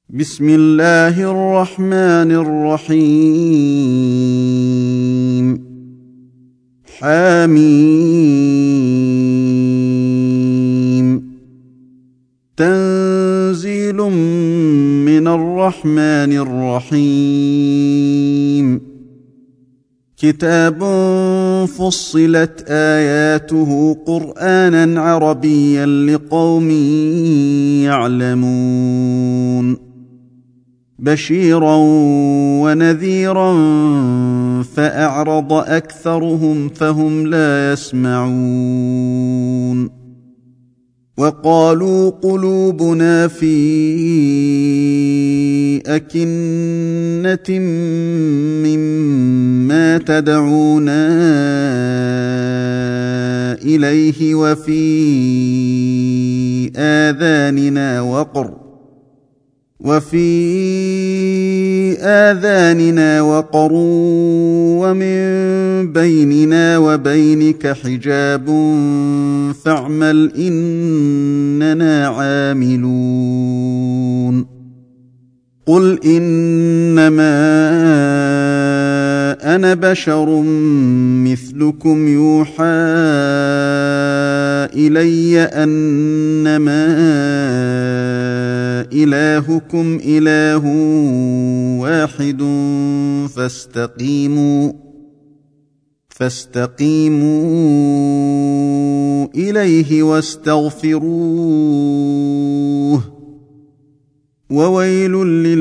بسم الله الرحمن الرحيم. حميم. تنزيل من الرحمن الرحيم. كتاب فصلت آياته قرآنا عربيا لقوم يعلمون. بشيرا ونذيرا فأعرض أكثرهم فهم لا يسمعون. وقالوا قلوبنا في أكنة مما تدعونا إليه وفي آذاننا وقر ومن بيننا وبينك حجاب فاعمل إننا عاملون. قل إنما أنا بشر مثلكم يوحى إلي أنما إلهكم إله واحد فاستقيموا إليه واستغفروه وويل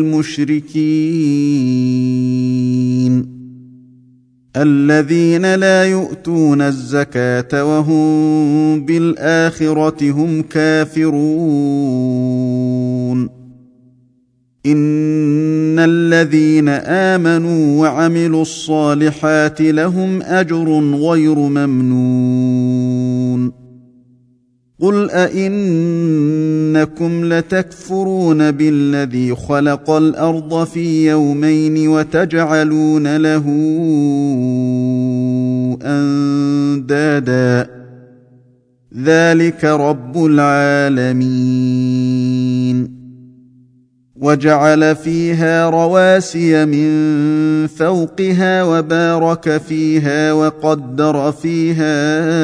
للمشركين الذين لا يؤتون الزكاة وهم بالآخرة هم كافرون. إن الذين آمنوا وعملوا الصالحات لهم أجر غير ممنون. قل أئنكم لتكفرون بالذي خلق الأرض في يومين وتجعلون له أندادا ذلك رب العالمين. وجعل فيها رواسي من فوقها وبارك فيها وقدر فيها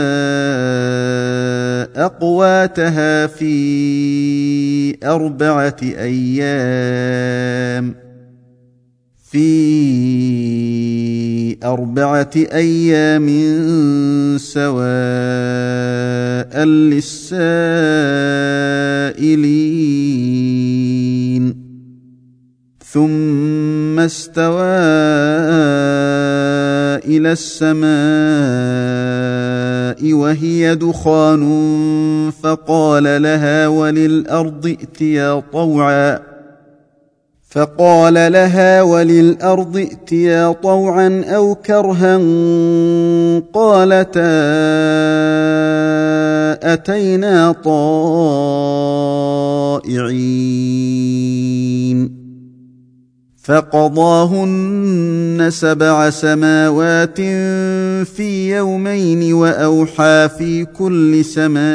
أقواتها في أربعة أيام سواء للسائلين. ثم استوى إلى السماء وهي دخان فقال لها وللأرض ائتيا طوعا أو كرها قالتا أتينا طائعين. فقضاهن 7 سماوات في يومين وأوحى في كل سماء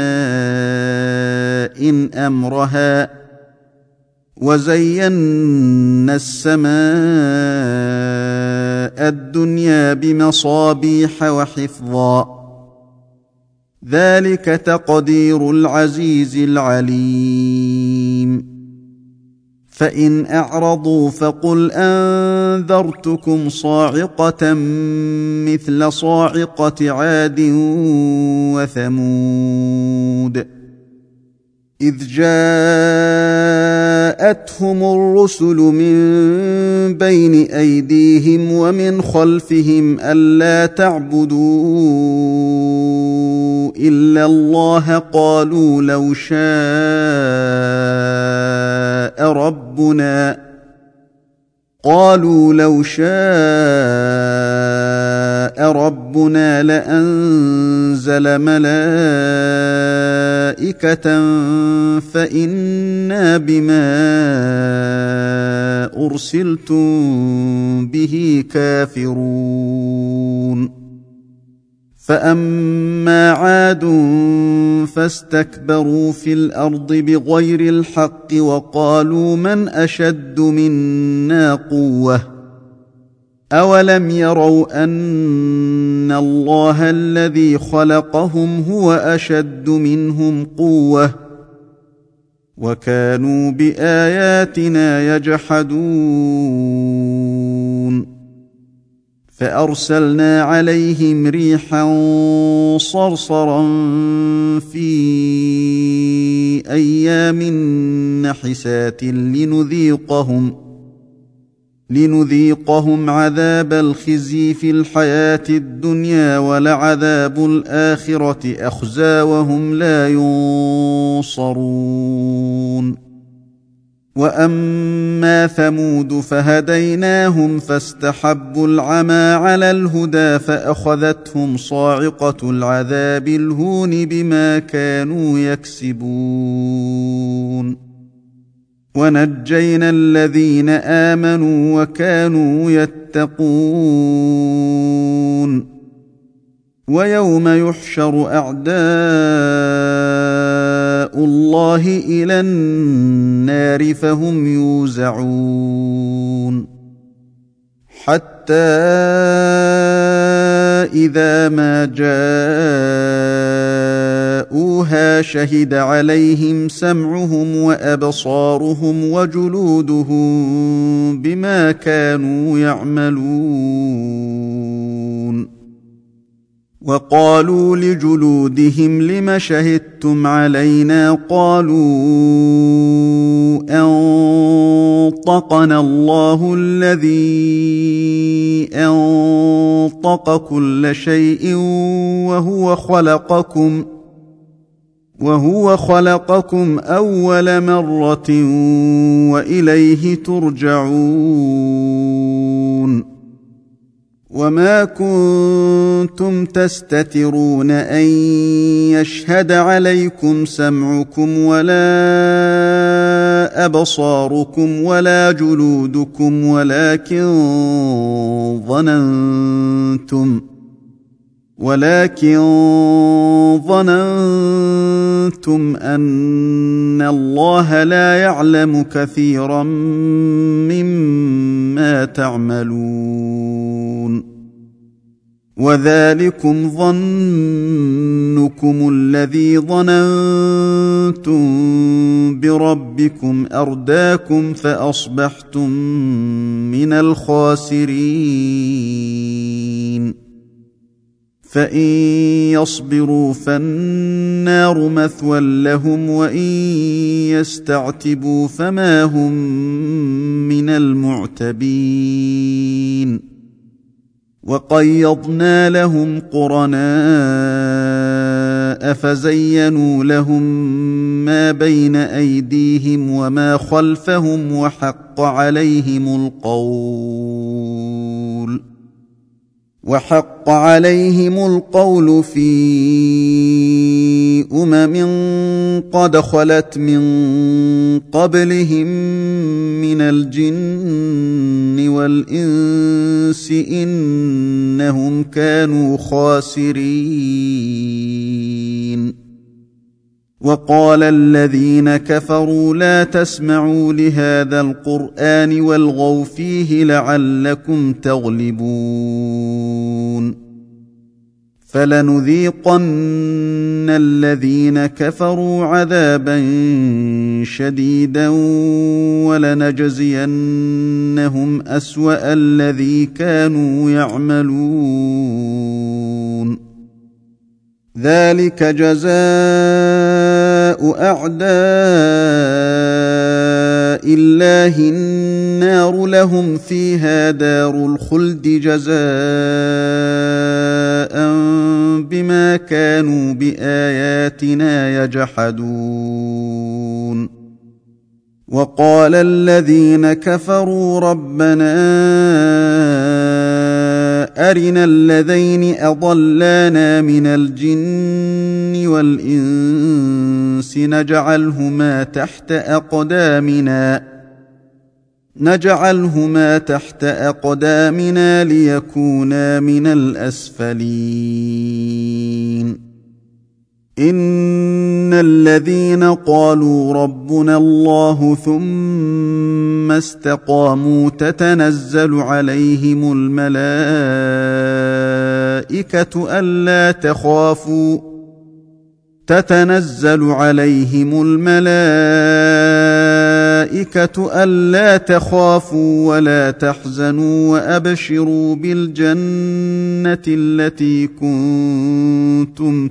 أمرها وزينا السماء الدنيا بمصابيح وحفظا. ذلك تقدير العزيز العليم. فإن أعرضوا فقل أنذرتكم صاعقة مثل صاعقة عاد وثمود إذ جاءتهم الرسل من بين أيديهم ومن خلفهم ألا تعبدوا إلا الله قالوا لو شاء ربنا لأنزل ملائكة فإنا بما أرسلتم به كافرون. فاما عاد فاستكبروا في الارض بغير الحق وقالوا من اشد منا قوه اولم يروا ان الله الذي خلقهم هو اشد منهم قوه وكانوا باياتنا يجحدون فارسلنا عليهم ريحا صرصرا في ايام نحسات لنذيقهم عذاب الخزي في الحياه الدنيا ولعذاب الاخره اخزى وهم لا ينصرون واما ثمود فهديناهم فاستحبوا العمى على الهدى فاخذتهم صاعقه العذاب الهون بما كانوا يكسبون ونجينا الذين امنوا وكانوا يتقون ويوم يحشر اعداء الله الى النار فهم يوزعون حتى اذا ما جاءوها شهد عليهم سمعهم وابصارهم وجلودهم بما كانوا يعملون وقالوا لجلودهم لم شهدتم علينا قالوا أنطقنا الله الذي أنطق كل شيء وهو خلقكم أول مرة وإليه ترجعون وما كنتم تستترون أن يشهد عليكم سمعكم ولا أبصاركم ولا جلودكم ولكن ظننتم أن الله لا يعلم كثيرا مما تعملون وذلكم ظنكم الذي ظننتم بربكم أرداكم فأصبحتم من الخاسرين فإن يصبروا فالنار مثوى لهم وإن يستعتبوا فما هم من المعتبين وقيضنا لهم قرناء فزينوا لهم ما بين أيديهم وما خلفهم وحق عليهم القول في قد خلت من قبلهم من الجن والإنس إنهم كانوا خاسرين وقال الذين كفروا لا تسمعوا لهذا القرآن والغوا فيه لعلكم تغلبون فلنذيقن الذين كفروا عذابا شديدا ولنجزينهم أسوأ الذي كانوا يعملون ذلك جزاء أعداء الله النار لهم فيها دار الخلد جزاء بما كانوا بآياتنا يجحدون وقال الذين كفروا ربنا أرنا الذين أضلانا من الجن والإنس نجعلهما تحت أقدامنا نجعلهما تحت أقدامنا ليكونا من الأسفلين إن الذين قالوا ربنا الله ثم استقاموا تتنزل عليهم الملائكة ألا تخافوا ولا تحزنوا وأبشروا بالجنة التي كنتم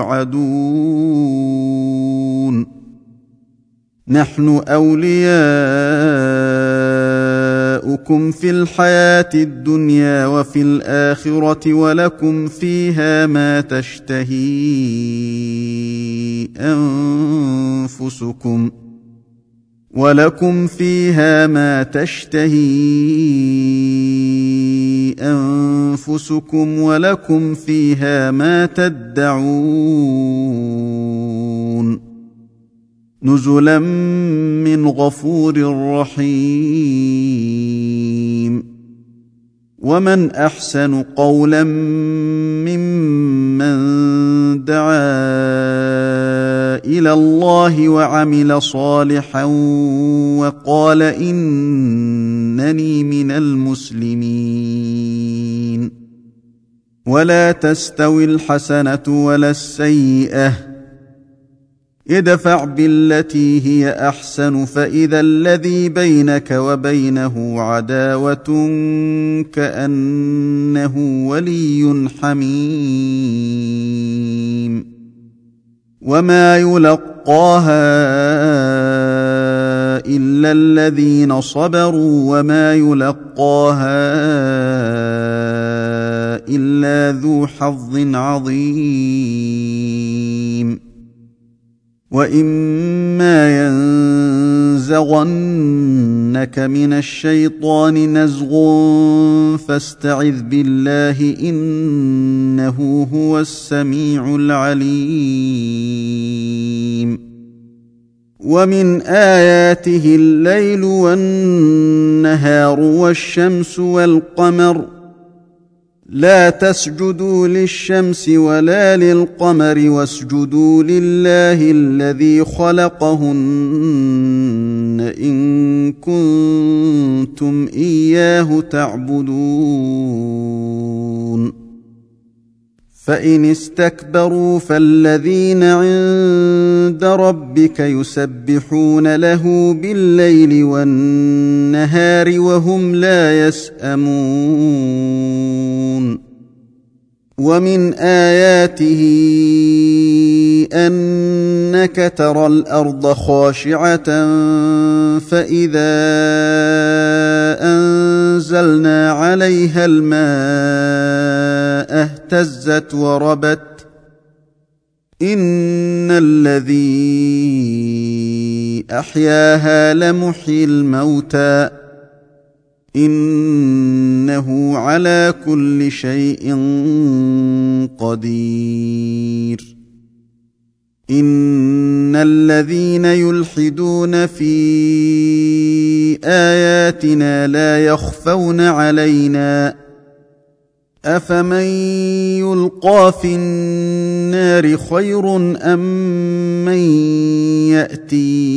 توعدون نحن أولياؤكم في الحياة الدنيا وفي الآخرة ولكم فيها ما تشتهي أنفسكم ولكم فيها ما تدعون نزلا من غفور رحيم ومن أحسن قولا ممن دعا إلى الله وعمل صالحا وقال إنني من المسلمين ولا تستوي الحسنة ولا السيئة ادفع بالتي هي أحسن فإذا الذي بينك وبينه عداوة كأنه ولي حميم وما يلقاها إلا الذين صبروا وما يلقاها إلا ذو حظ عظيم وإما ينزغنك من الشيطان نزغ فاستعذ بالله إنه هو السميع العليم ومن آياته الليل والنهار والشمس والقمر لا تسجدوا للشمس ولا للقمر واسجدوا لله الذي خلقهن إن كنتم إياه تعبدون فإن استكبروا فالذين عند ربك يسبحون له بالليل والنهار وهم لا يسأمون ومن آياته أنك ترى الأرض خاشعة فإذا أنزلنا عليها الماء اهتزت وربت إن الذي أحياها لمحيي الموتى إنه على كل شيء قدير إن الذين يلحدون في آياتنا لا يخفون علينا أفمن يلقى في النار خير أم من يأتي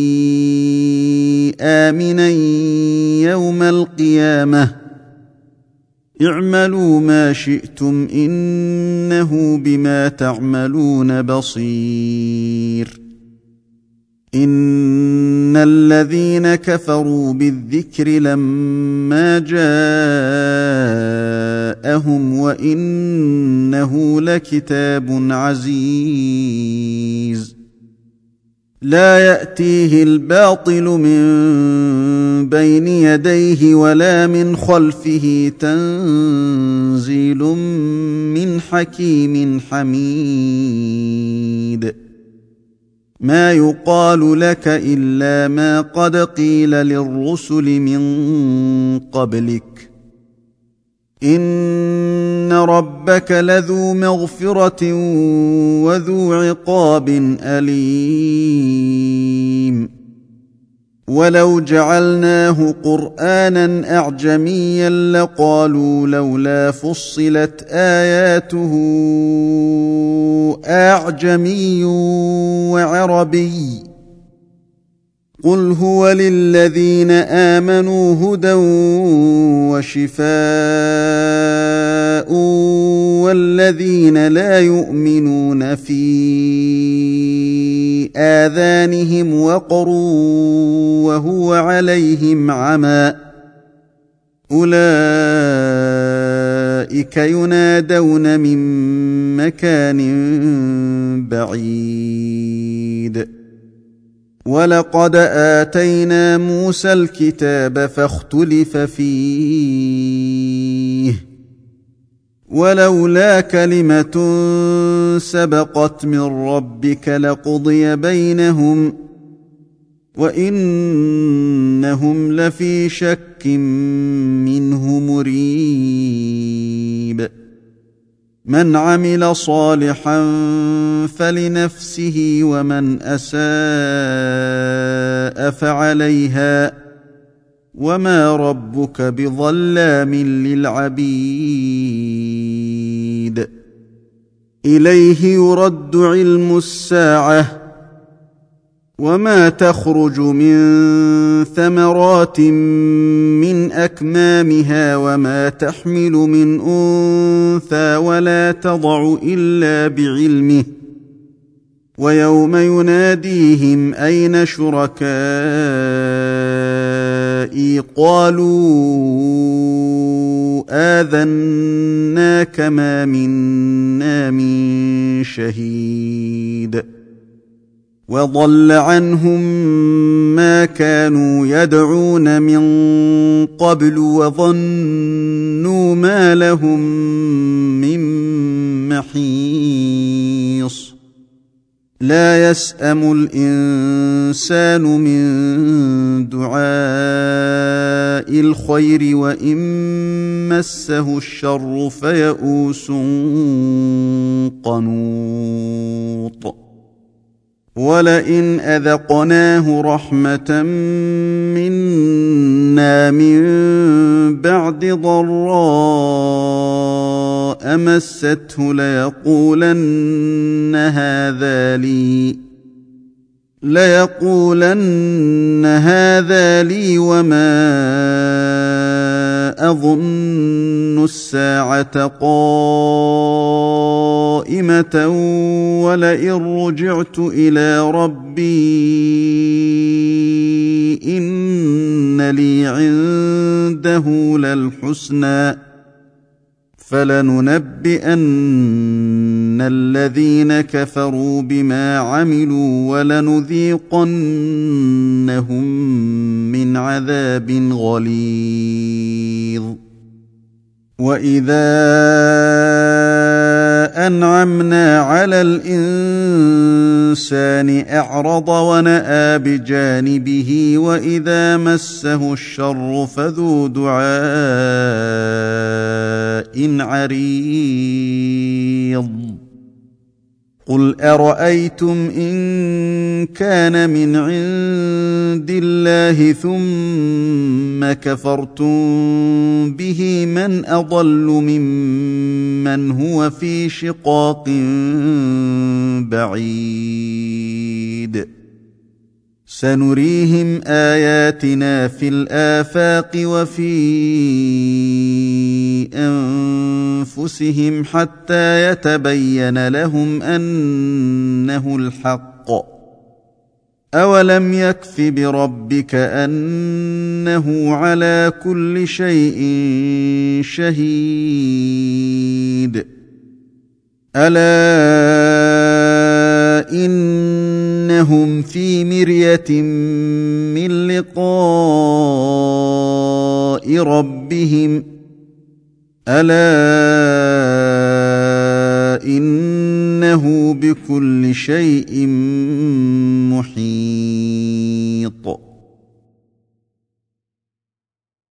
آمنا يوم القيامة اعملوا ما شئتم إنه بما تعملون بصير إن الذين كفروا بالذكر لما جاءهم وإنه لكتاب عزيز لا يأتيه الباطل من بين يديه ولا من خلفه تنزيل من حكيم حميد ما يقال لك إلا ما قد قيل للرسل من قبلك إن ربك لذو مغفرة وذو عقاب أليم ولو جعلناه قرانا اعجميا لقالوا لولا فصلت اياته اعجمي وعربي قل هو للذين امنوا هدى وشفاء والذين لا يؤمنون في آذانهم وقر وهو عليهم عمى أولئك ينادون من مكان بعيد ولقد آتينا موسى الكتاب فاختلف فيه ولولا كلمة سبقت من ربك لقضي بينهم وإنهم لفي شك منه مريب من عمل صالحا فلنفسه ومن أساء فعليها وما ربك بظلام للعبيد إليه يرد علم الساعة وما تخرج من ثمرات من أكمامها وما تحمل من أنثى ولا تضع إلا بعلمه ويوم يناديهم أين شركائي قالوا آذناك ما منا من شهيد وضل عنهم ما كانوا يدعون من قبل وظنوا ما لهم من محيص لا يسأم الإنسان من دعاء الخير وإن مسه الشر فيئوس قنوط ولئن أذقناه رحمة منا من بعد ضراء مسته ليقولن هذا لي وما أظن الساعة قائمة ولئن رجعت إلى ربي إن لي عنده للحسنى فلننبئن الذين كفروا بما عملوا ولنذيقنهم من عذاب غليظ وإذا أنعمنا على الإنسان أعرض ونأى بجانبه وإذا مسه الشر فذو دعاء عريض قل أرأيتم إن كان من عند الله ثم كفرتم به من أضل ممن هو في شقاق بعيد سنريهم آياتنا في الآفاق وفي أنفسهم حتى يتبين لهم أنه الحق أولم يكف بربك أنه على كل شيء شهيد ألا إنهم في مرية من لقاء ربهم ألا إنه بكل شيء محيط